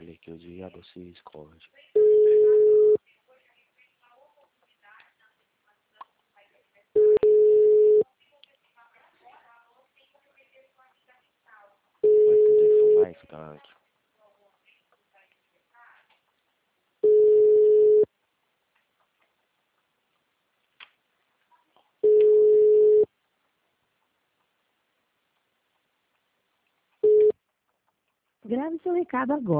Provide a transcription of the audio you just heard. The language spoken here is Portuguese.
falei que eu devia você Discord. Vai poder fumar e ficar aqui. Grave seu recado agora.